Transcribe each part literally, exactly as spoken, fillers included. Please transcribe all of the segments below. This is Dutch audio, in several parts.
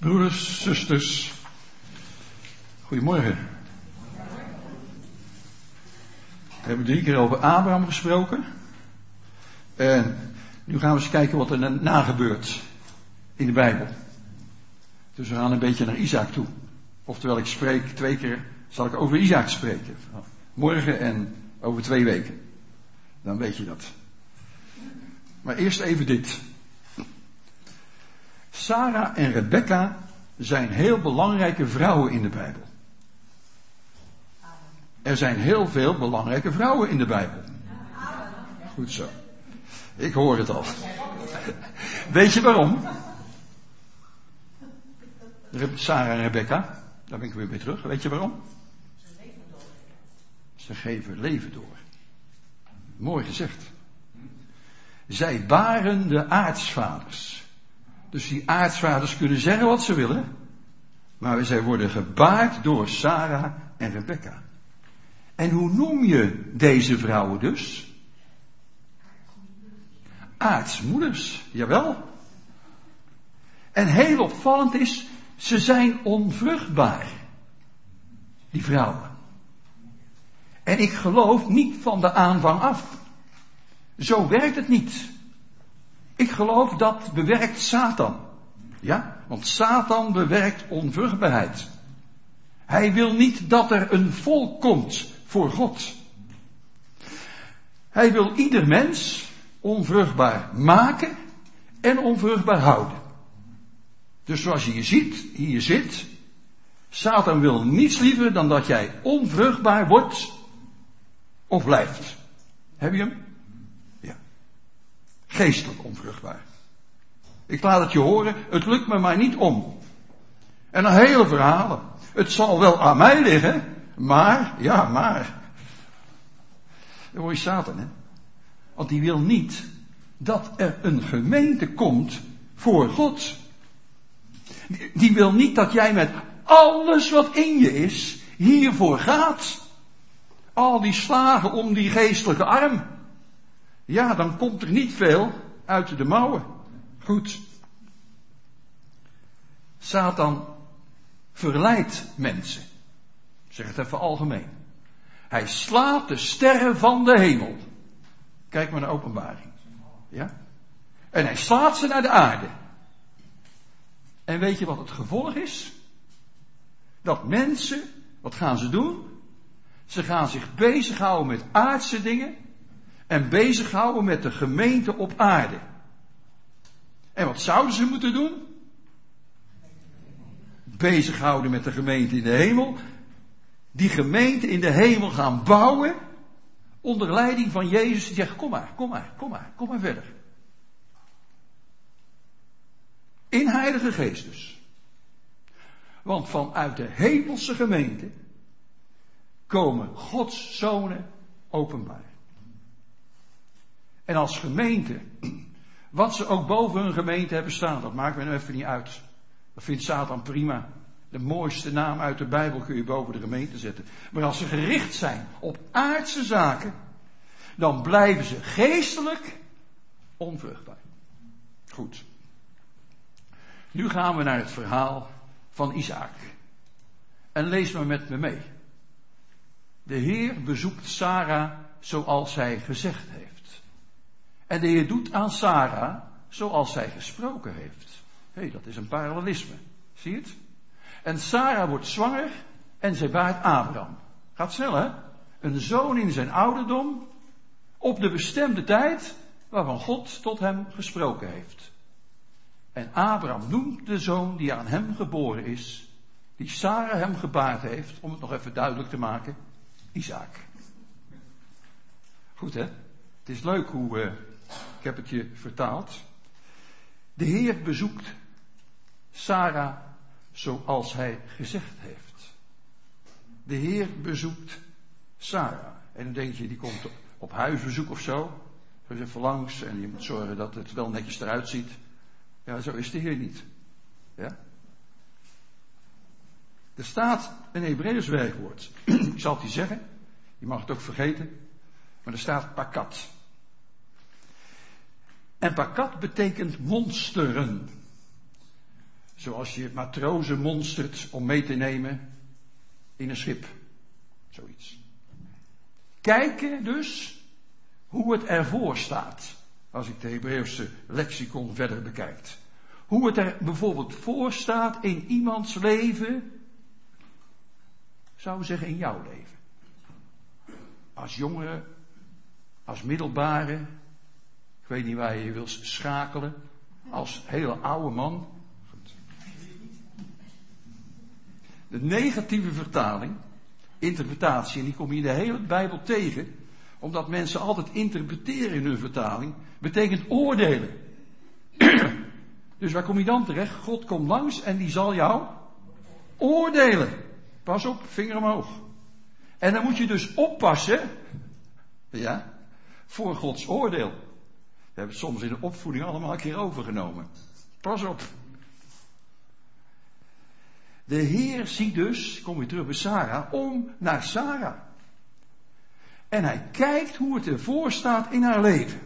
Broeders, zusters, goedemorgen. We hebben drie keer over Abraham gesproken. En nu gaan we eens kijken wat er na gebeurt in de Bijbel. Dus we gaan een beetje naar Isaac toe. Oftewel, ik spreek twee keer, zal ik over Isaac spreken. Morgen en over twee weken. Dan weet je dat. Maar eerst even dit. Sarah en Rebecca zijn heel belangrijke vrouwen in de Bijbel. Er zijn heel veel belangrijke vrouwen in de Bijbel. Goed zo. Ik hoor het al. Weet je waarom? Sarah en Rebecca, daar ben ik weer bij terug. Weet je waarom? Ze geven leven door. Mooi gezegd. Zij waren de aartsvaders. Dus die aartsvaders kunnen zeggen wat ze willen. Maar zij worden gebaard door Sarah en Rebecca. En hoe noem je deze vrouwen dus? Aartsmoeders, jawel. En heel opvallend is, ze zijn onvruchtbaar. Die vrouwen. En ik geloof niet van de aanvang af. Zo werkt het niet. Ik geloof dat bewerkt Satan. Ja, want Satan bewerkt onvruchtbaarheid. Hij wil niet dat er een volk komt voor God. Hij wil ieder mens onvruchtbaar maken en onvruchtbaar houden. Dus zoals je hier ziet, hier zit, Satan wil niets liever dan dat jij onvruchtbaar wordt of blijft. Heb je hem? Ja. Geestelijk onvruchtbaar. Ik laat het je horen, het lukt me maar niet om. En een hele verhalen. Het zal wel aan mij liggen, maar, ja, maar. Dan hoor je Satan, hè. Want die wil niet dat er een gemeente komt voor God. Die, die wil niet dat jij met alles wat in je is, hiervoor gaat. Al die slagen om die geestelijke arm. Ja, dan komt er niet veel uit de mouwen. Goed. Satan verleidt mensen. Ik zeg het even algemeen. Hij slaat de sterren van de hemel. Kijk maar naar Openbaring. Ja? En hij slaat ze naar de aarde. En weet je wat het gevolg is? Dat mensen, wat gaan ze doen? Ze gaan zich bezighouden met aardse dingen. En bezighouden met de gemeente op aarde. En wat zouden ze moeten doen? Bezighouden met de gemeente in de hemel. Die gemeente in de hemel gaan bouwen. Onder leiding van Jezus. Die zegt, kom maar, kom maar, kom maar, kom maar verder. In Heilige Geest dus. Want vanuit de hemelse gemeente komen Gods zonen openbaar. En als gemeente, wat ze ook boven hun gemeente hebben staan, dat maakt me nu even niet uit. Dat vindt Satan prima. De mooiste naam uit de Bijbel kun je boven de gemeente zetten. Maar als ze gericht zijn op aardse zaken, dan blijven ze geestelijk onvruchtbaar. Goed. Nu gaan we naar het verhaal van Isaac. En lees maar met me mee. De Heer bezoekt Sarah zoals hij gezegd heeft. En de Heer doet aan Sarah zoals zij gesproken heeft. Hé, hey, dat is een parallelisme. Zie je het? En Sarah wordt zwanger en zij baart Abraham. Gaat snel, hè? Een zoon in zijn ouderdom op de bestemde tijd waarvan God tot hem gesproken heeft. En Abraham noemt de zoon die aan hem geboren is, die Sarah hem gebaard heeft, om het nog even duidelijk te maken, Isaac. Goed, hè? Het is leuk hoe, uh, ik heb het je vertaald. De Heer bezoekt Sarah zoals hij gezegd heeft. De Heer bezoekt Sarah. En dan denk je, die komt op huisbezoek of zo. Zo eens even langs en je moet zorgen dat het wel netjes eruit ziet. Ja, zo is de Heer niet. Ja? Er staat een Hebreeuws werkwoord. Ik zal het je zeggen. Je mag het ook vergeten. Maar er staat pakat. En pakat betekent monsteren. Zoals je matrozen monstert om mee te nemen in een schip. Zoiets. Kijken dus hoe het ervoor staat. Als ik de Hebreeuwse lexicon verder bekijk. Hoe het er bijvoorbeeld voor staat in iemands leven. Zou we zeggen in jouw leven. Als jongere, als middelbare. Ik weet niet waar je wil schakelen. Als hele oude man. Goed. De negatieve vertaling, interpretatie, en die kom je in de hele Bijbel tegen. Omdat mensen altijd interpreteren in hun vertaling. Betekent oordelen. Dus waar kom je dan terecht? God komt langs en die zal jou oordelen. Pas op, vinger omhoog. En dan moet je dus oppassen, ja, voor Gods oordeel. We hebben het soms in de opvoeding allemaal een keer overgenomen. Pas op. De Heer ziet dus, kom je terug bij Sarah, om naar Sarah. En hij kijkt hoe het ervoor staat in haar leven.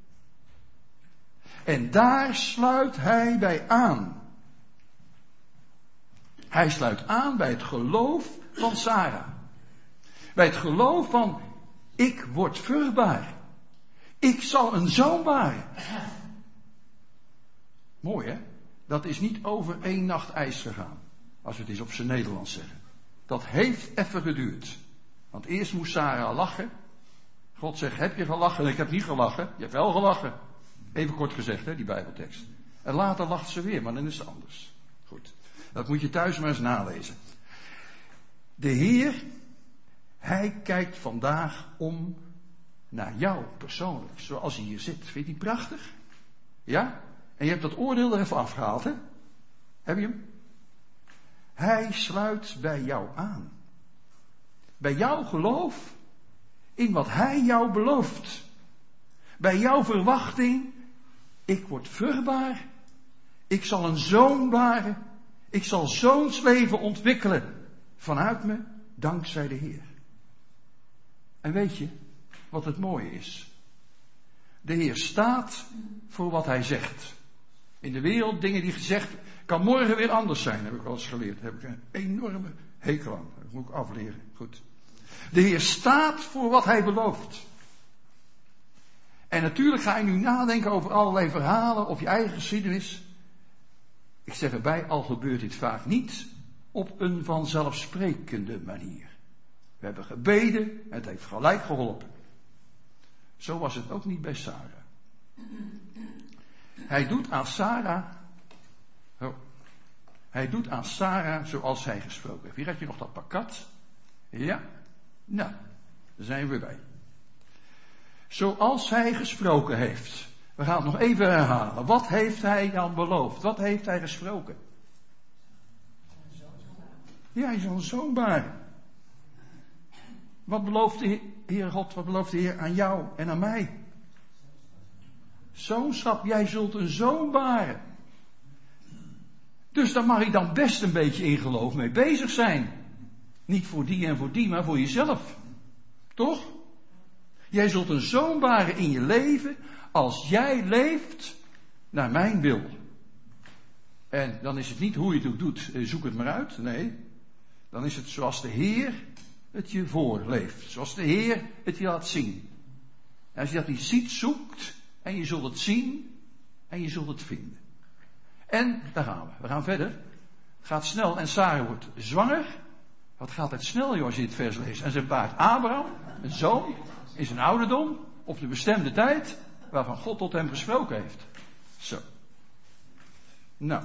En daar sluit hij bij aan. Hij sluit aan bij het geloof van Sarah. Bij het geloof van, ik word vruchtbaar. Ik zal een zoon baren. Mooi hè? Dat is niet over één nacht ijs gegaan. Als we het eens op zijn Nederlands zeggen. Dat heeft even geduurd. Want eerst moest Sarah lachen. God zegt, heb je gelachen? Ik heb niet gelachen. Je hebt wel gelachen. Even kort gezegd, hè, die Bijbeltekst. En later lacht ze weer, maar dan is het anders. Goed. Dat moet je thuis maar eens nalezen. De Heer, hij kijkt vandaag om naar jou persoonlijk. Zoals hij hier zit. Vind je die prachtig? Ja? En je hebt dat oordeel er even afgehaald, hè? Heb je hem? Hij sluit bij jou aan. Bij jouw geloof in wat hij jou belooft. Bij jouw verwachting, ik word vruchtbaar. Ik zal een zoon baren. Ik zal zoonsleven ontwikkelen vanuit me, dankzij de Heer. En weet je wat het mooie is? De Heer staat voor wat hij zegt. In de wereld, dingen die gezegd, kan morgen weer anders zijn, heb ik wel eens geleerd. Daar heb ik een enorme hekel aan. Dat moet ik afleren. Goed. De Heer staat voor wat hij belooft. En natuurlijk ga je nu nadenken over allerlei verhalen of je eigen geschiedenis. Ik zeg erbij, al gebeurt dit vaak niet op een vanzelfsprekende manier. We hebben gebeden en het heeft gelijk geholpen. Zo was het ook niet bij Sarah. Hij doet aan Sarah, oh, hij doet aan Sarah zoals hij gesproken heeft. Hier heb je nog dat pakket. Ja, nou, daar zijn we bij. Zoals hij gesproken heeft. We gaan het nog even herhalen. Wat heeft hij dan beloofd? Wat heeft hij gesproken? Ja, hij zal een zoon baren. Wat belooft de Heer God, wat belooft de Heer aan jou en aan mij? Zoonschap, jij zult een zoon baren. Dus daar mag ik dan best een beetje in geloof mee bezig zijn. Niet voor die en voor die, maar voor jezelf. Toch? Jij zult een zoon baren in je leven als jij leeft naar mijn wil. En dan is het niet hoe je het ook doet, zoek het maar uit. Nee, dan is het zoals de Heer het je voorleeft. Zoals de Heer het je laat zien. En als je dat niet ziet, zoekt en je zult het zien en je zult het vinden. En daar gaan we. We gaan verder. Het gaat snel en Sarah wordt zwanger. Wat gaat het snel, joh, als je dit vers leest. En ze baart Abraham, een zoon, in zijn ouderdom, op de bestemde tijd, waarvan God tot hem gesproken heeft. Zo. Nou.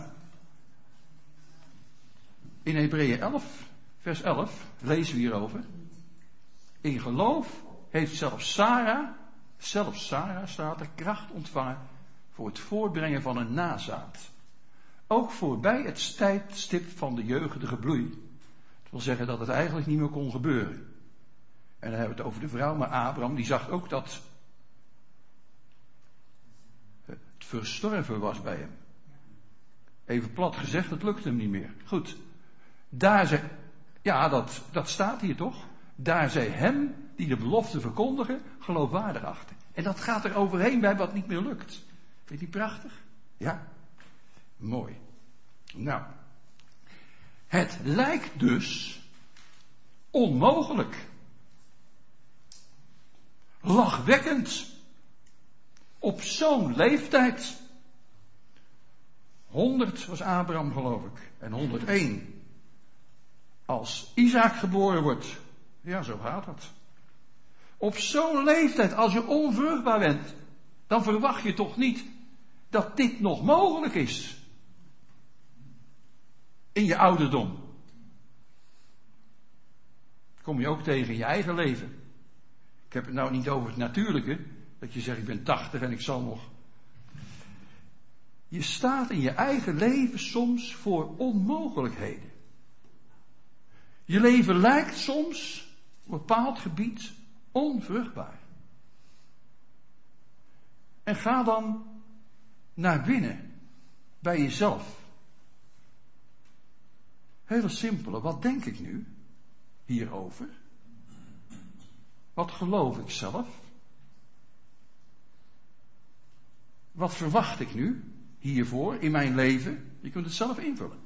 In Hebreeën elf, vers elf, lezen we hierover. In geloof heeft zelfs Sarah, zelfs Sarah staat er, kracht ontvangen voor het voortbrengen van een nazaat. Ook voorbij het tijdstip van de jeugdige bloei. Dat wil zeggen dat het eigenlijk niet meer kon gebeuren. En dan hebben we het over de vrouw, maar Abraham die zag ook dat het verstorven was bij hem. Even plat gezegd, het lukte hem niet meer. Goed. Daar zei, ja, dat, dat staat hier toch? Daar zij hem, die de belofte verkondigen, geloofwaardig achten. En dat gaat er overheen bij wat niet meer lukt. Vind je die prachtig? Ja? Mooi. Nou, het lijkt dus onmogelijk. Lachwekkend. Op zo'n leeftijd. honderd was Abraham, geloof ik. En honderdéén. Als Isaac geboren wordt. Ja, zo gaat het. Op zo'n leeftijd, als je onvruchtbaar bent, dan verwacht je toch niet dat dit nog mogelijk is. In je ouderdom. Kom je ook tegen in je eigen leven. Ik heb het nou niet over het natuurlijke. Dat je zegt, ik ben tachtig en ik zal nog. Je staat in je eigen leven soms voor onmogelijkheden. Je leven lijkt soms op een bepaald gebied onvruchtbaar. En ga dan naar binnen, bij jezelf. Hele simpele, wat denk ik nu hierover? Wat geloof ik zelf? Wat verwacht ik nu hiervoor in mijn leven? Je kunt het zelf invullen.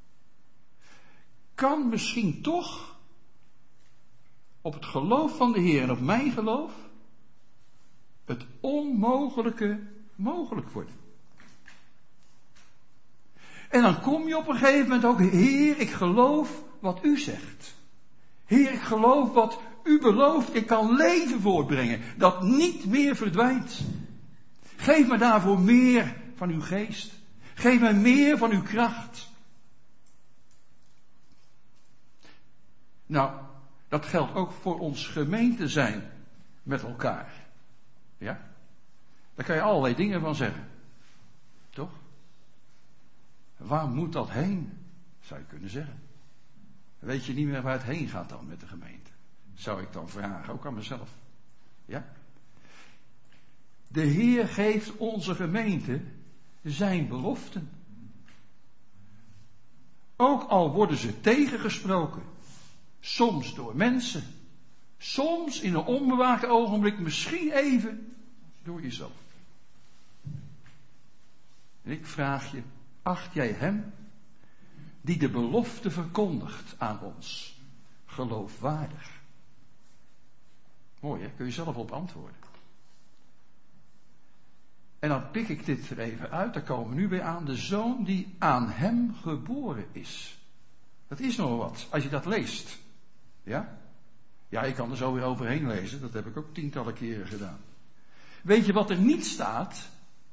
Kan misschien toch op het geloof van de Heer en op mijn geloof het onmogelijke mogelijk worden. En dan kom je op een gegeven moment ook, Heer, ik geloof wat u zegt. Heer, ik geloof wat u belooft. Ik kan leven voortbrengen dat niet meer verdwijnt. Geef me daarvoor meer van uw geest. Geef me meer van uw kracht. Nou, dat geldt ook voor ons gemeente zijn met elkaar. Ja? Daar kan je allerlei dingen van zeggen. Toch? Waar moet dat heen? Zou je kunnen zeggen. Weet je niet meer waar het heen gaat dan met de gemeente? Zou ik dan vragen, ook aan mezelf. Ja? De Heer geeft onze gemeente zijn beloften. Ook al worden ze tegengesproken. Soms door mensen. Soms in een onbewaakt ogenblik, misschien even door jezelf. En ik vraag je, acht jij hem die de belofte verkondigt aan ons geloofwaardig? Mooi hè, kun je zelf op antwoorden. En dan pik ik dit er even uit, daar komen we nu weer aan. De zoon die aan hem geboren is. Dat is nog wat, als je dat leest. Ja? Ja, ik kan er zo weer overheen lezen, dat heb ik ook tientallen keren gedaan. Weet je wat er niet staat?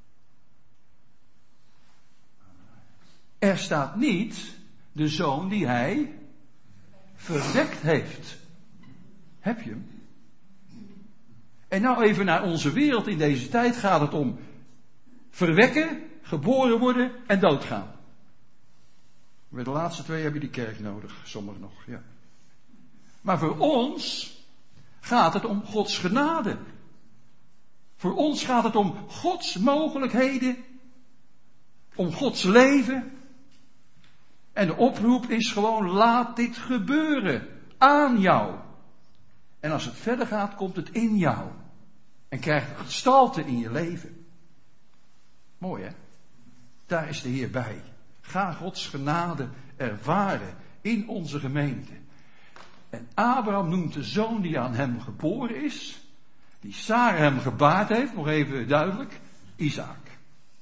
Er staat niet de zoon die hij verwekt heeft. Heb je hem? En nou even naar onze wereld in deze tijd gaat het om verwekken, geboren worden en doodgaan. Bij de laatste twee heb je die kerk nodig, sommigen nog, ja. Maar voor ons gaat het om Gods genade. Voor ons gaat het om Gods mogelijkheden, om Gods leven. En de oproep is gewoon, laat dit gebeuren aan jou. En als het verder gaat, komt het in jou. En krijgt het gestalte in je leven. Mooi hè? Daar is de Heer bij. Ga Gods genade ervaren in onze gemeente. En Abraham noemt de zoon die aan hem geboren is, die Sarah hem gebaard heeft, nog even duidelijk, Isaac.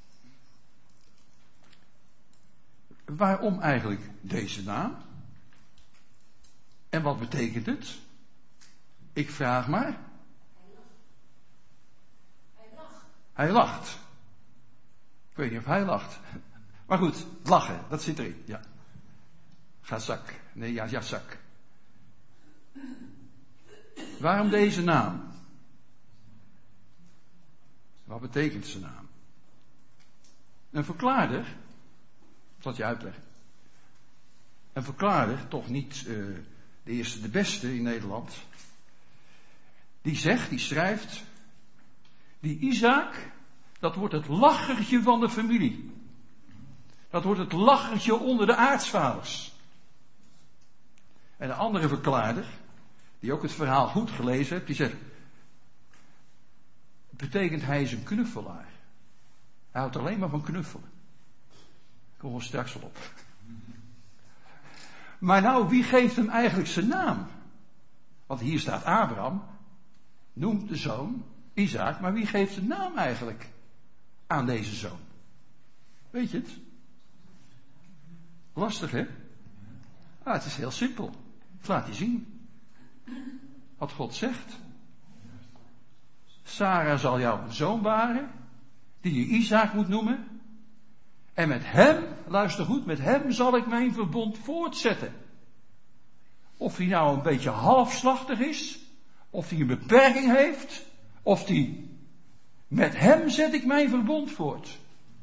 Waarom eigenlijk deze naam? En wat betekent het? Ik vraag maar. Hij lacht. Hij lacht. Ik weet niet of hij lacht. Maar goed, lachen, dat zit erin, ja. Gazak. Nee, ja, Yazak. Waarom deze naam? Wat betekent zijn naam? Een verklaarder, dat je uitleggen. Een verklaarder, toch niet uh, de eerste de beste in Nederland. Die zegt, die schrijft, die Isaac, dat wordt het lachertje van de familie. Dat wordt het lachertje onder de aartsvaders. En een andere verklaarder, die ook het verhaal goed gelezen heeft, die zegt, het betekent hij is een knuffelaar. Hij houdt alleen maar van knuffelen. Ik kom er straks wel op. Maar nou, wie geeft hem eigenlijk zijn naam? Want hier staat Abraham, noemt de zoon Isaac, maar wie geeft zijn naam eigenlijk aan deze zoon? Weet je het? Lastig, hè? Ah, het is heel simpel. Ik laat je zien. Wat God zegt. Sarah zal jou een zoon baren, die je Isaac moet noemen. En met hem, luister goed, met hem zal ik mijn verbond voortzetten. Of hij nou een beetje halfslachtig is, of hij een beperking heeft, of hij... Met hem zet ik mijn verbond voort.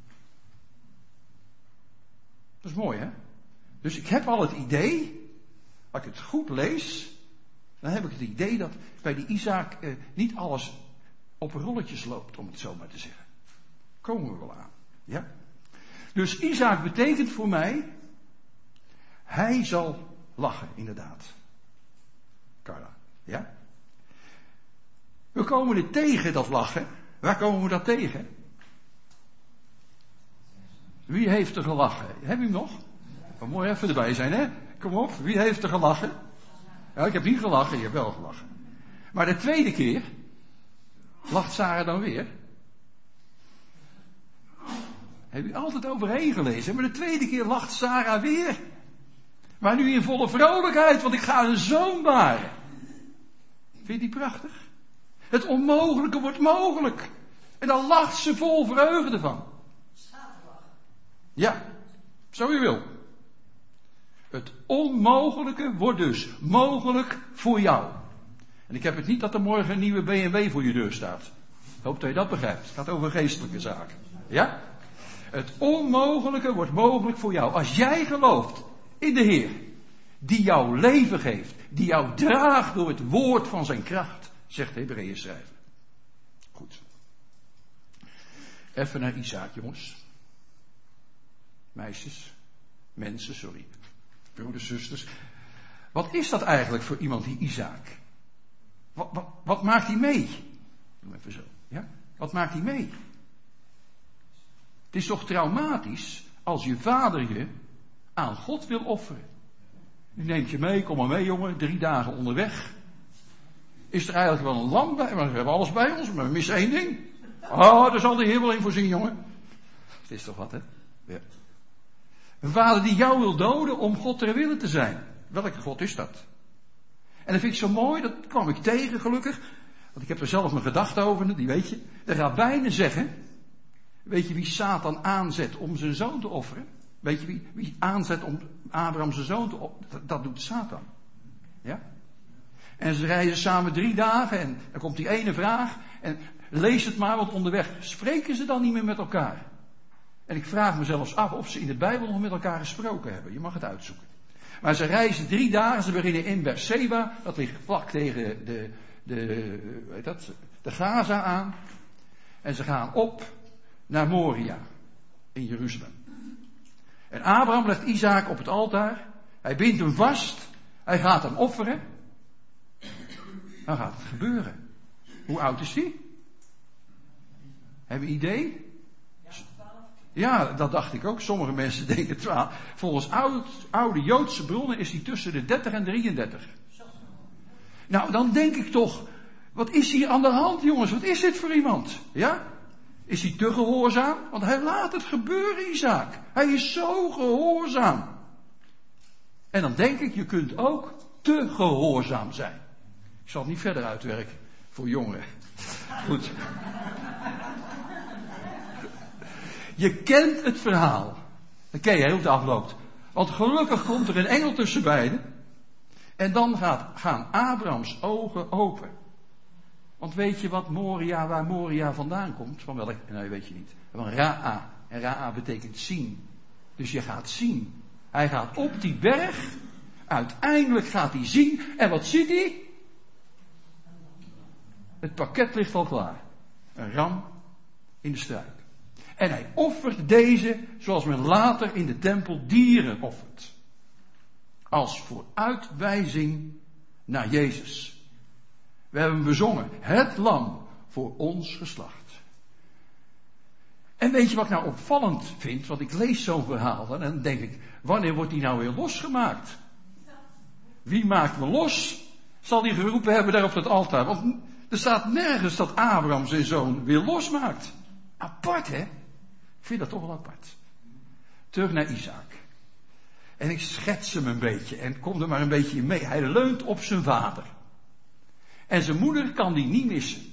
Dat is mooi, hè? Dus ik heb al het idee, als ik het goed lees, dan heb ik het idee dat bij die Isaac eh, niet alles op rolletjes loopt, om het zo maar te zeggen. Komen we wel aan, ja? Dus Isaac betekent voor mij, hij zal lachen, inderdaad. Carla, ja? We komen er tegen, dat lachen. Waar komen we dat tegen? Wie heeft er gelachen? Heb je hem nog? Wat mooi even erbij zijn, hè? Kom op, wie heeft er gelachen? Ja, ik heb niet gelachen, je hebt wel gelachen. Maar de tweede keer, lacht Sarah dan weer? Heb je altijd overheen gelezen, maar de tweede keer lacht Sarah weer. Maar nu in volle vrolijkheid, want ik ga een zoon baren. Vind je die prachtig? Het onmogelijke wordt mogelijk. En dan lacht ze vol vreugde van. Ja, zo je wil. Het onmogelijke wordt dus mogelijk voor jou. En ik heb het niet dat er morgen een nieuwe B M W voor je deur staat. Ik hoop dat je dat begrijpt. Het gaat over geestelijke zaken. Ja? Het onmogelijke wordt mogelijk voor jou. Als jij gelooft in de Heer, die jouw leven geeft, die jou draagt door het woord van zijn kracht, zegt de Hebreeën schrijver. Goed. Even naar Isaac, jongens. Meisjes. Mensen, sorry. Broeders, zusters. Wat is dat eigenlijk voor iemand, die Isaac? Wat, wat, wat maakt hij mee? Doe even zo. Ja? Wat maakt hij mee? Het is toch traumatisch als je vader je aan God wil offeren. Die neemt je mee, kom maar mee jongen, drie dagen onderweg. Is er eigenlijk wel een lam bij? Want we hebben alles bij ons, maar we missen één ding. Oh, daar zal de Heer wel in voorzien, jongen. Het is toch wat, hè? Ja. Een vader die jou wil doden om God ter wille te zijn. Welke God is dat? En dat vind ik zo mooi, dat kwam ik tegen gelukkig. Want ik heb er zelf mijn gedachten over, die weet je. De rabbijnen zeggen, weet je wie Satan aanzet om zijn zoon te offeren? Weet je wie, wie aanzet om Abraham zijn zoon te offeren? Dat, dat doet Satan. Ja? En ze reizen samen drie dagen en dan komt die ene vraag. En lees het maar, want onderweg spreken ze dan niet meer met elkaar. En ik vraag me zelfs af of ze in de Bijbel nog met elkaar gesproken hebben. Je mag het uitzoeken. Maar ze reizen drie dagen, ze beginnen in Beersheba. Dat ligt vlak tegen de, de, weet dat, de Gaza aan. En ze gaan op naar Moria in Jeruzalem. En Abraham legt Isaac op het altaar. Hij bindt hem vast. Hij gaat hem offeren. Dan gaat het gebeuren. Hoe oud is hij? Heb je een idee? Ja, dat dacht ik ook. Sommige mensen denken twaalf. Volgens oude, oude Joodse bronnen is hij tussen de dertig en drieëndertig. Nou, dan denk ik toch, wat is hier aan de hand, jongens? Wat is dit voor iemand? Ja? Is hij te gehoorzaam? Want hij laat het gebeuren, Isaac. Hij is zo gehoorzaam. En dan denk ik, je kunt ook te gehoorzaam zijn. Ik zal het niet verder uitwerken voor jongeren. Goed. Je kent het verhaal. Dat ken je heel de afloopt. Want gelukkig komt er een engel tussen beiden. En dan gaat, gaan Abrahams ogen open. Want weet je wat Moria, waar Moria vandaan komt? Van welk? Nee, weet je niet. Van Ra'a. En Ra'a betekent zien. Dus je gaat zien. Hij gaat op die berg. Uiteindelijk gaat hij zien. En wat ziet hij? Het pakket ligt al klaar. Een ram in de struik. En hij offert deze zoals men later in de tempel dieren offert. Als vooruitwijzing naar Jezus. We hebben bezongen. Het lam voor ons geslacht. En weet je wat ik nou opvallend vind? Want ik lees zo'n verhaal en dan denk ik, wanneer wordt die nou weer losgemaakt? Wie maakt me los? Zal die geroepen hebben daar op het altaar? Want er staat nergens dat Abraham zijn zoon weer losmaakt. Apart, hè? Ik vind dat toch wel apart. Terug naar Isaac. En ik schets hem een beetje en kom er maar een beetje in mee. Hij leunt op zijn vader. En zijn moeder kan die niet missen.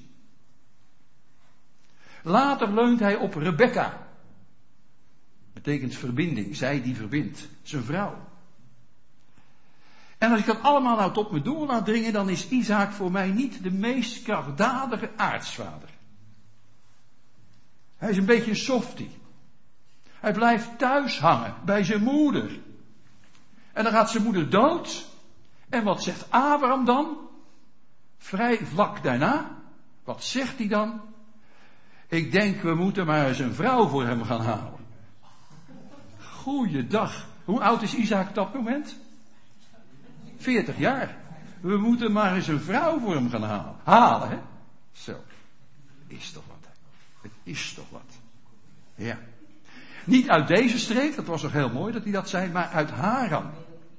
Later leunt hij op Rebekka. Betekent verbinding, zij die verbindt. Zijn vrouw. En als ik dat allemaal nou tot me door laat dringen, dan is Isaac voor mij niet de meest krachtdadige aartsvader. Hij is een beetje een softie. Hij blijft thuis hangen bij zijn moeder. En dan gaat zijn moeder dood. En wat zegt Abraham dan? Vrij vlak daarna. Wat zegt hij dan? Ik denk, we moeten maar eens een vrouw voor hem gaan halen. Goeiedag. Hoe oud is Isaac op dat moment? veertig jaar. We moeten maar eens een vrouw voor hem gaan halen. Halen, hè? Zo. Is toch wat, hè? Het is toch wat. Ja. Niet uit deze streek, dat was nog heel mooi dat hij dat zei, maar uit Haran.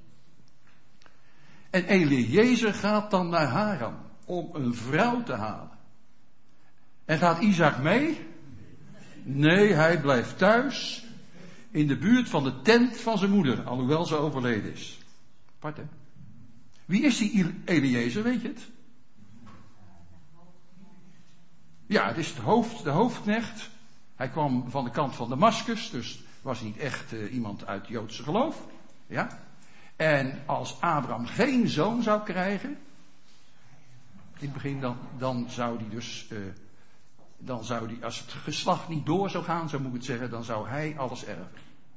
En Eliezer gaat dan naar Haran om een vrouw te halen. En gaat Isaac mee? Nee, hij blijft thuis in de buurt van de tent van zijn moeder, alhoewel ze overleden is. Apart, hè? Wie is die Eliezer, weet je het? Ja, het is het hoofd, de hoofdknecht. Hij kwam van de kant van Damascus, dus was niet echt uh, iemand uit het Joodse geloof. Ja. En als Abraham geen zoon zou krijgen, in het begin dan, dan zou die dus, uh, dan zou die, als het geslacht niet door zou gaan, zo moet ik het zeggen, dan zou hij alles erven.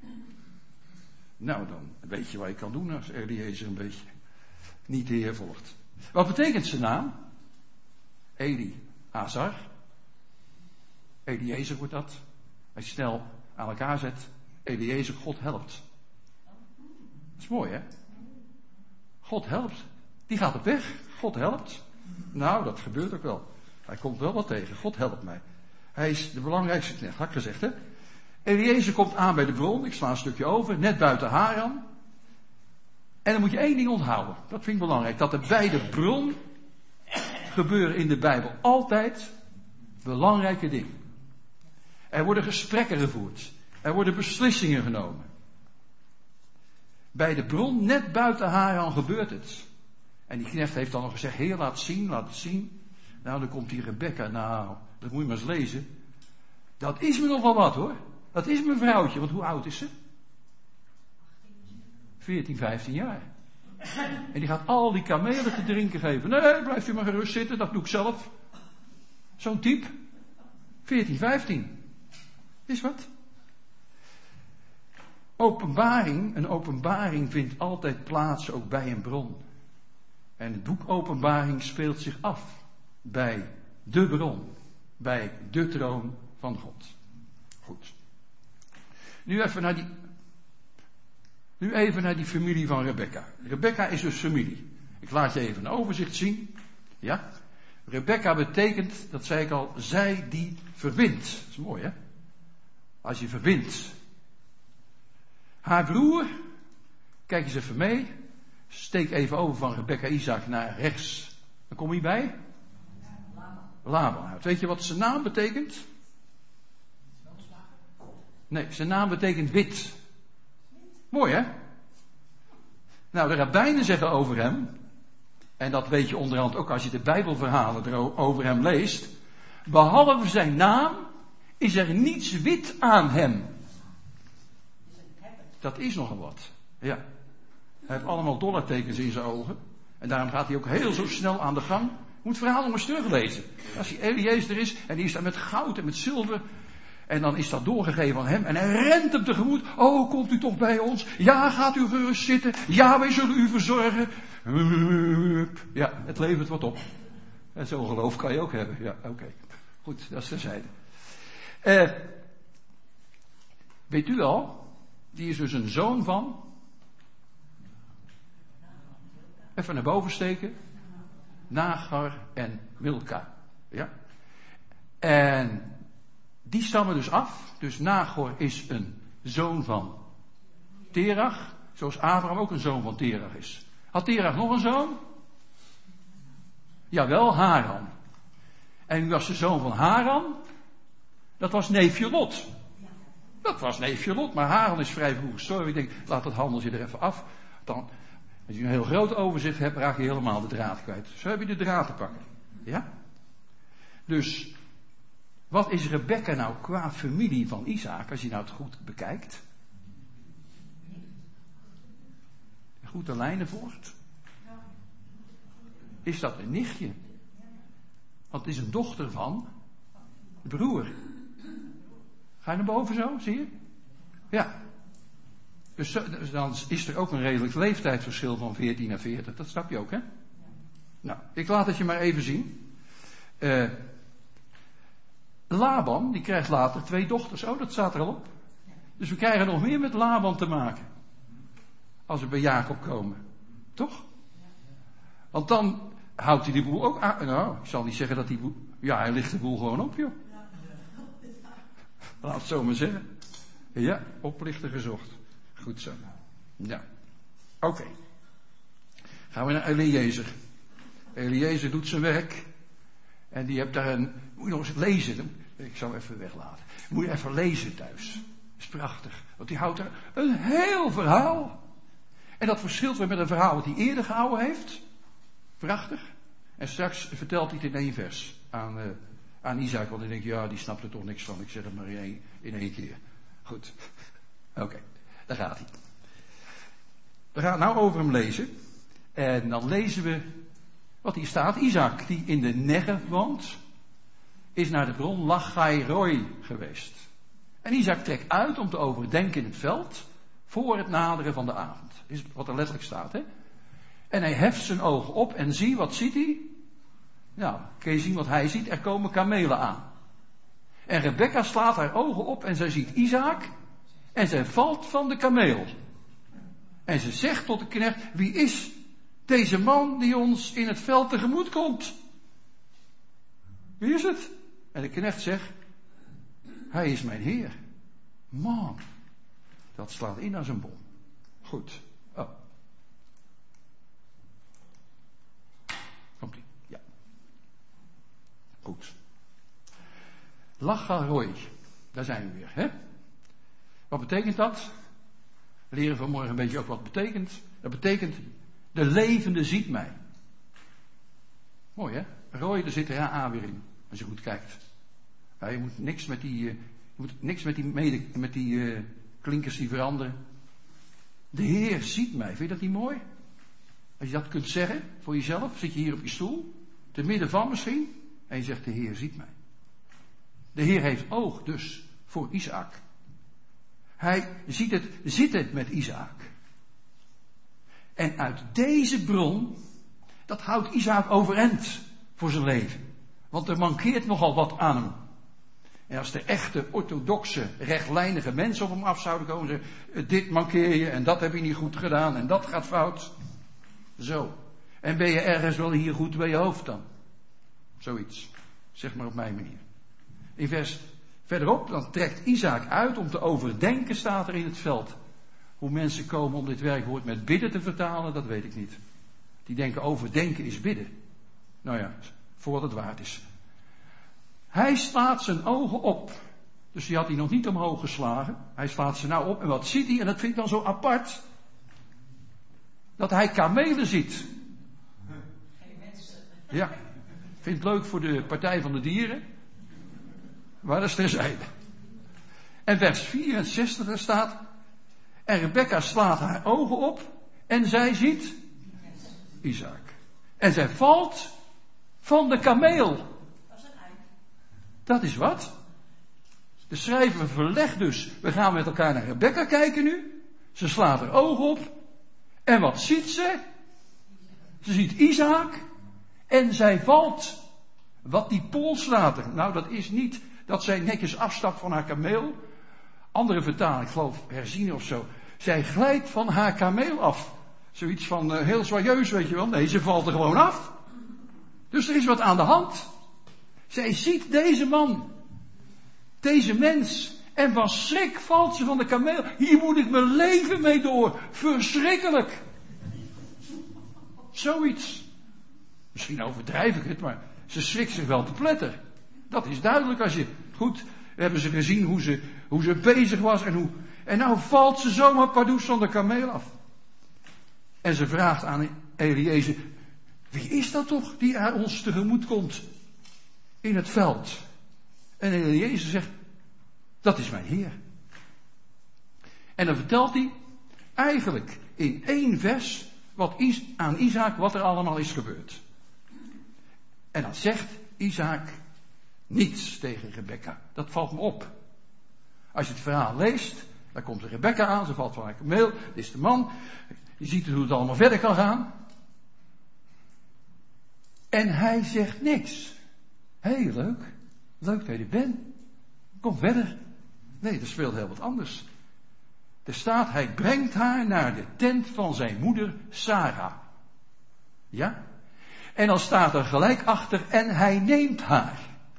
Nou, dan weet je wat je kan doen als Eliezer een beetje niet de Heer volgt. Wat betekent zijn naam? Eli Azar. Eliezer wordt dat. Als je snel aan elkaar zet. Eliezer, God helpt. Dat is mooi, hè? God helpt. Die gaat op weg. God helpt. Nou, dat gebeurt ook wel. Hij komt wel wat tegen. God helpt mij. Hij is de belangrijkste knecht, had ik gezegd, hè? Eliezer komt aan bij de bron. Ik sla een stukje over. Net buiten Haran. En dan moet je één ding onthouden. Dat vind ik belangrijk. Dat er bij de bron gebeuren in de Bijbel altijd belangrijke dingen. Er worden gesprekken gevoerd. Er worden beslissingen genomen. Bij de bron, net buiten Haran, gebeurt het. En die knecht heeft dan nog gezegd, Heer, laat zien, laat het zien. Nou, dan komt die Rebekka. Nou, dat moet je maar eens lezen. Dat is me nog wel wat, hoor. Dat is mijn vrouwtje, want hoe oud is ze? veertien, vijftien jaar. En die gaat al die kamelen te drinken geven. Nee, blijft u maar gerust zitten, dat doe ik zelf. Zo'n type. veertien, vijftien. Is wat? Openbaring, een openbaring vindt altijd plaats ook bij een bron. En het boek Openbaring speelt zich af bij de bron. Bij de troon van God. Goed. Nu even naar die... Nu even naar die familie van Rebekka. Rebekka is dus familie. Ik laat je even een overzicht zien. Ja. Rebekka betekent, dat zei ik al, zij die verbindt. Dat is mooi, hè? Als je verbindt. Haar broer, kijk eens even mee. Steek even over van Rebekka Isaac naar rechts. Dan kom je bij? Laban. Weet je wat zijn naam betekent? Nee, zijn naam betekent wit. Mooi, hè? Nou, de rabbijnen zeggen over hem, en dat weet je onderhand ook als je de Bijbelverhalen over hem leest, behalve zijn naam is er niets wit aan hem. Dat is nogal wat. Ja. Hij heeft allemaal dollartekens in zijn ogen. En daarom gaat hij ook heel zo snel aan de gang. Je moet het verhaal nog eens teruglezen. Als die Eliezer er is, en die is daar met goud en met zilver. En dan is dat doorgegeven aan hem. En hij rent hem tegemoet. Oh, komt u toch bij ons? Ja, gaat u gerust zitten. Ja, wij zullen u verzorgen. Ja, het levert wat op. En zo'n geloof kan je ook hebben. Ja, oké. Okay. Goed, dat is terzijde. Uh, weet u al? Die is dus een zoon van... Even naar boven steken. Nagar en Milka. Ja. En... Die stammen dus af. Dus Nagor is een zoon van Terach. Zoals Abraham ook een zoon van Terach is. Had Terach nog een zoon? Jawel, Haran. En wie was de zoon van Haran? Dat was neefje Lot. Dat was neefje Lot. Maar Haran is vrij vroeg gestorven. Ik denk, laat dat handeltje er even af. Dan, als je een heel groot overzicht hebt, raak je helemaal de draad kwijt. Zo heb je de draad te pakken. Ja? Dus, wat is Rebecca nou qua familie van Isaac, als je nou het goed bekijkt? Goed de lijnen volgt. Is dat een nichtje? Want het is een dochter van de broer. Ga je naar boven zo, zie je? Ja. Dus, dus dan is er ook een redelijk leeftijdsverschil van veertien naar veertig. Dat snap je ook, hè? Nou, ik laat het je maar even zien. Uh, Laban, die krijgt later twee dochters. Oh, dat staat er al op. Dus we krijgen nog meer met Laban te maken. Als we bij Jacob komen. Toch? Want dan houdt hij die boel ook aan. Nou, ik zal niet zeggen dat die boel... Ja, hij ligt de boel gewoon op, joh. Laat het zo maar zeggen. Ja, oplichter gezocht. Goed zo. Ja. Oké. Okay. Gaan we naar Eliezer. Eliezer doet zijn werk. En die hebt daar een... Moet je nog eens lezen. Ik zal hem even weglaten. Moet je even lezen thuis. Dat is prachtig. Want die houdt er een heel verhaal. En dat verschilt weer met een verhaal wat hij eerder gehouden heeft. Prachtig. En straks vertelt hij het in één vers aan, uh, aan Isaac. Want dan denk je, ja, die snapt er toch niks van. Ik zeg het maar in één, in één keer. Goed. Oké, okay, daar gaat hij. We gaan nou over hem lezen. En dan lezen we wat hier staat. Isaac, die in de Negev woont, is naar de bron Lachai Roi geweest. En Isaac trekt uit om te overdenken in het veld voor het naderen van de avond. Dat is wat er letterlijk staat, hè. En hij heft zijn ogen op en zie, wat ziet hij? Nou, kun je zien wat hij ziet? Er komen kamelen aan. En Rebecca slaat haar ogen op en zij ziet Isaac. En zij valt van de kameel. En ze zegt tot de knecht, wie is deze man die ons in het veld tegemoet komt? Wie is het? En de knecht zegt, hij is mijn heer. Man, dat slaat in als een bom. Goed. Oh. Komt ie. Ja. Goed. Lacharoi. Daar zijn we weer, hè? Wat betekent dat? We leren vanmorgen een beetje ook wat het betekent. Dat betekent, de levende ziet mij. Mooi, hè? Rooi, daar zit er A weer in. Als je goed kijkt. Ja, je moet niks met die, uh, je moet niks met die, mede, met die uh, klinkers die veranderen. De Heer ziet mij. Vind je dat niet mooi? Als je dat kunt zeggen voor jezelf, zit je hier op je stoel, te midden van misschien, en je zegt, de Heer ziet mij. De Heer heeft oog dus voor Isaac. Hij ziet het zitten met Isaac. En uit deze bron, dat houdt Isaac overeind voor zijn leven. Want er mankeert nogal wat aan hem. En als de echte orthodoxe, rechtlijnige mensen op hem af zouden komen en zeggen, dit mankeer je en dat heb je niet goed gedaan en dat gaat fout. Zo. En ben je ergens wel hier goed bij je hoofd dan? Zoiets. Zeg maar op mijn manier. In vers verderop, dan trekt Isaac uit om te overdenken, staat er in het veld. Hoe mensen komen om dit werkwoord met bidden te vertalen, dat weet ik niet. Die denken overdenken is bidden. Nou ja, voor wat het waard is. Hij slaat zijn ogen op. Dus die had hij nog niet omhoog geslagen. Hij slaat ze nou op en wat ziet hij? En dat vind ik dan zo apart. Dat hij kamelen ziet. Geen mensen. Ja. Ik vind het leuk voor de Partij van de Dieren. Maar dat is terzijde. En vers vierenzestig er staat. En Rebecca slaat haar ogen op. En zij ziet Isaac. En zij valt van de kameel. Dat is een eind. Dat is wat? De schrijver verlegt dus. We gaan met elkaar naar Rebecca kijken nu. Ze slaat haar ogen op. En wat ziet ze? Ze ziet Isaac. En zij valt. Wat die pols slaat er. Nou, dat is niet dat zij netjes afstapt van haar kameel. Andere vertaling, ik geloof herzien of zo. Zij glijdt van haar kameel af. Zoiets van uh, heel joyeus, weet je wel. Nee, ze valt er gewoon af. Dus er is wat aan de hand. Zij ziet deze man. Deze mens. En van schrik valt ze van de kameel. Hier moet ik mijn leven mee door. Verschrikkelijk. Zoiets. Misschien overdrijf ik het, maar ze schrikt zich wel te pletter. Dat is duidelijk als je... Goed, we hebben ze gezien hoe ze, hoe ze bezig was en hoe... En nou valt ze zomaar pardoes van de kameel af. En ze vraagt aan Eliezer... Wie is dat toch die aan ons tegemoet komt in het veld? En Eliezer zegt... Dat is mijn Heer. En dan vertelt hij eigenlijk in één vers wat Is, aan Isaac wat er allemaal is gebeurd. En dan zegt Isaac niets tegen Rebekka. Dat valt me op. Als je het verhaal leest, dan komt Rebekka aan, ze valt van haar kameel, dit is de man. Je ziet hoe het allemaal verder kan gaan. En hij zegt niks. Hé, hey, leuk. Leuk dat je er bent. Kom verder. Nee, er speelt heel wat anders. Er staat, hij brengt haar naar de tent van zijn moeder Sarah. Ja? En dan staat er gelijk achter, en hij neemt haar.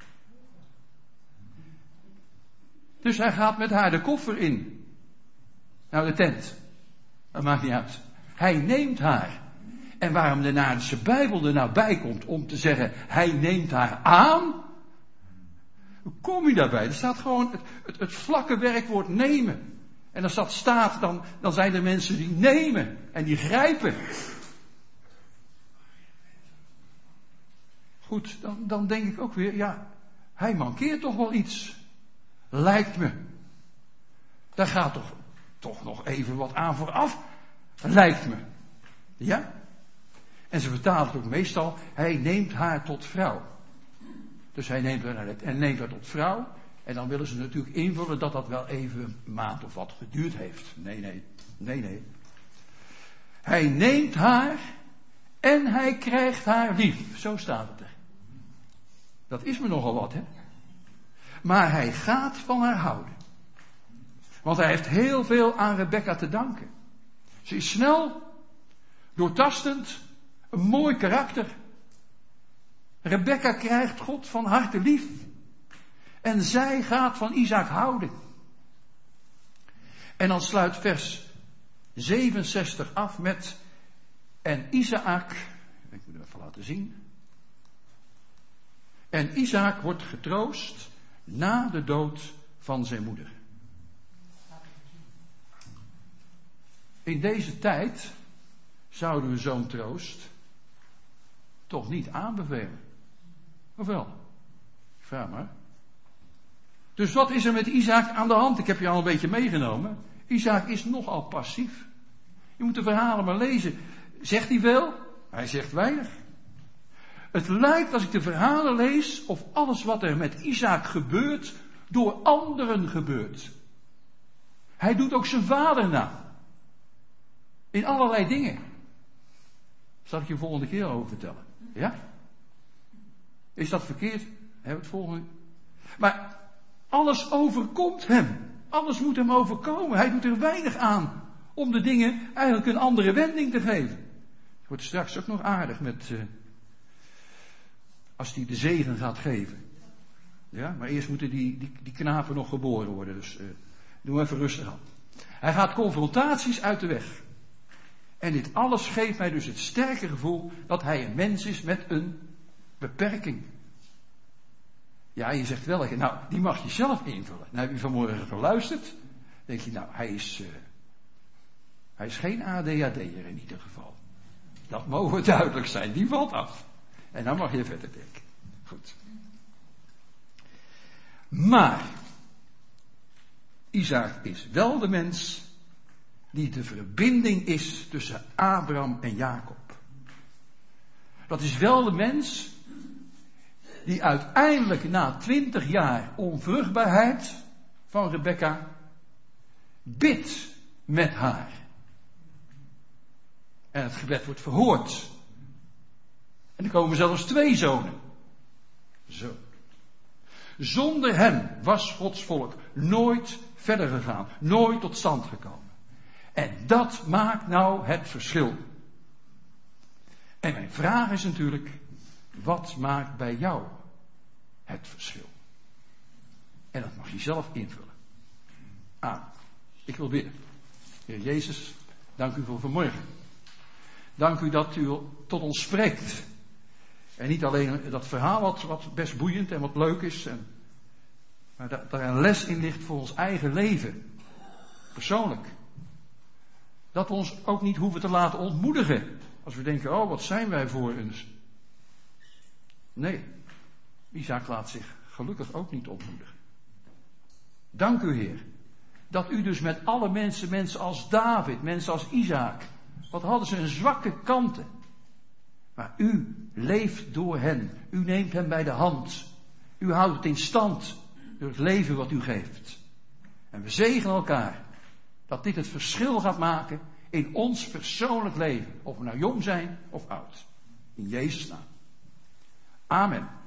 Dus hij gaat met haar de koffer in. Nou, de tent. Dat maakt niet uit. Hij neemt haar. En waarom de Naardense Bijbel er nou bij komt om te zeggen, hij neemt haar aan. Hoe kom je daarbij? Er staat gewoon het, het, het vlakke werkwoord nemen. En als dat staat, dan, dan zijn er mensen die nemen en die grijpen. Goed, dan, dan denk ik ook weer, ja, hij mankeert toch wel iets. Lijkt me. Daar gaat toch, toch nog even wat aan vooraf. Lijkt me. Ja? En ze vertalen het ook meestal, hij neemt haar tot vrouw. Dus hij neemt haar, en neemt haar tot vrouw. En dan willen ze natuurlijk invullen dat dat wel even een maand of wat geduurd heeft. Nee, nee, nee, nee. Hij neemt haar en hij krijgt haar lief. Zo staat het er. Dat is me nogal wat, hè. Maar hij gaat van haar houden. Want hij heeft heel veel aan Rebekka te danken. Ze is snel, doortastend, een mooi karakter. Rebekka krijgt God van harte lief. En zij gaat van Isaac houden. En dan sluit vers zevenenzestig af met... En Isaac... Ik moet hem even laten zien. En Isaac wordt getroost na de dood van zijn moeder. In deze tijd zouden we zo'n troost toch niet aanbevelen. Of wel? Vraag maar. Dus wat is er met Isaac aan de hand? Ik heb je al een beetje meegenomen. Isaac is nogal passief. Je moet de verhalen maar lezen. Zegt hij veel? Hij zegt weinig. Het lijkt als ik de verhalen lees of alles wat er met Isaac gebeurt door anderen gebeurt. Hij doet ook zijn vader na. In allerlei dingen. Zal ik je volgende keer over vertellen. Ja? Is dat verkeerd? Hebben we het volgende? Maar alles overkomt hem. Alles moet hem overkomen. Hij doet er weinig aan om de dingen eigenlijk een andere wending te geven. Het wordt straks ook nog aardig met... Uh, als hij de zegen gaat geven. Ja, maar eerst moeten die, die, die knapen nog geboren worden. Dus uh, doe even rustig aan. Hij gaat confrontaties uit de weg. En dit alles geeft mij dus het sterke gevoel dat hij een mens is met een beperking. Ja, je zegt wel, nou, die mag je zelf invullen. Nou heb je vanmorgen geluisterd. Dan denk je, nou, hij is, uh, hij is geen A D H D'er in ieder geval. Dat mogen duidelijk zijn, die valt af. En dan mag je verder denken. Goed. Maar, Isaac is wel de mens die de verbinding is tussen Abraham en Jacob. Dat is wel de mens die uiteindelijk na twintig jaar onvruchtbaarheid van Rebekka bidt met haar. En het gebed wordt verhoord. En er komen zelfs twee zonen. Zo. Zonder hem was Gods volk nooit verder gegaan. Nooit tot stand gekomen. En dat maakt nou het verschil. En mijn vraag is natuurlijk, wat maakt bij jou het verschil? En dat mag je zelf invullen. Amen. Ik wil bidden. Heer Jezus, dank u voor vanmorgen. Dank u dat u tot ons spreekt. En niet alleen dat verhaal wat, wat best boeiend en wat leuk is. En, maar dat daar een les in ligt voor ons eigen leven. Persoonlijk. Dat we ons ook niet hoeven te laten ontmoedigen. Als we denken, oh wat zijn wij voor een... Nee, Isaac laat zich gelukkig ook niet ontmoedigen. Dank u Heer. Dat u dus met alle mensen, mensen als David, mensen als Isaac. Wat hadden ze een zwakke kanten. Maar u leeft door hen. U neemt hen bij de hand. U houdt het in stand door het leven wat u geeft. En we zegenen elkaar. Dat dit het verschil gaat maken in ons persoonlijk leven. Of we nou jong zijn of oud. In Jezus' naam. Amen.